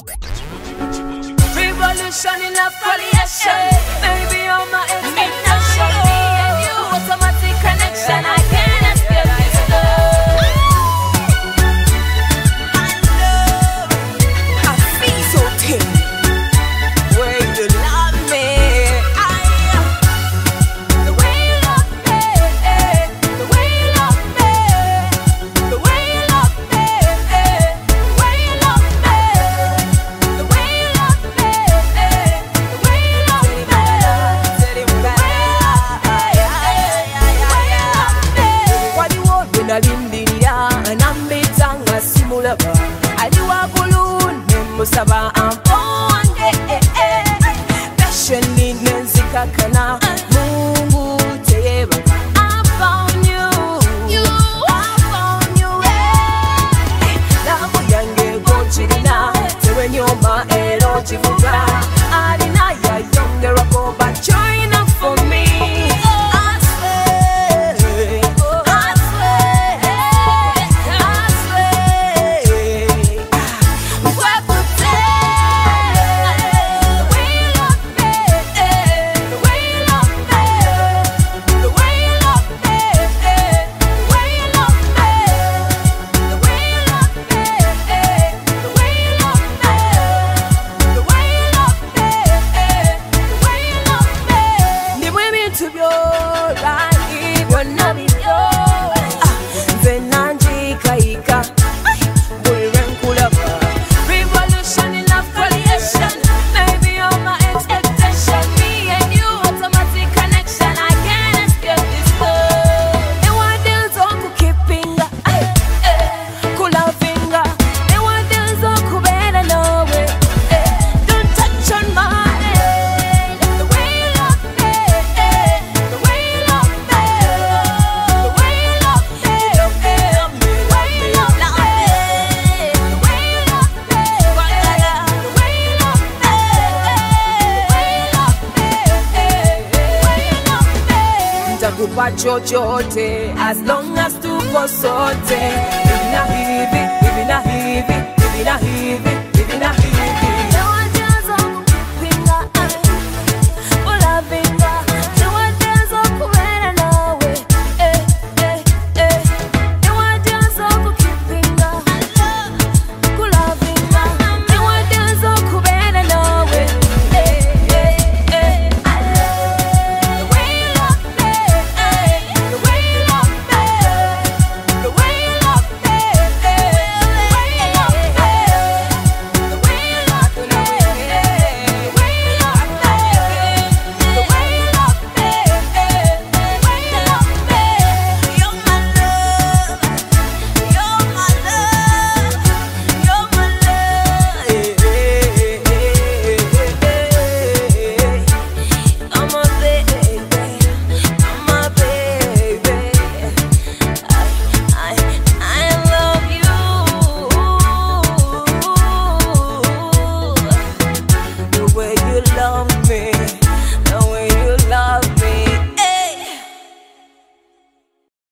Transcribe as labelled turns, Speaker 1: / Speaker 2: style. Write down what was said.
Speaker 1: Revolution in affiliation. Baby, you're my expectation. Me and you, automatic connection. I can't escape this love. I feel so thin. Way you love me. The way you love me. The way you love me. The way you love me. The way you love me. The way you love me. The way you love me. Nalindirira nambitanga simulaba aliwa kulune musaba amponge passion ninzikakana Mungu teba I found you love yange gochirina tewe nyoma ero chivuga alina yayongera ko but you're enough for me. Kupa chochote as long as tuko sote. Hivi na hivi, hivi na hivi, hivi na hivi.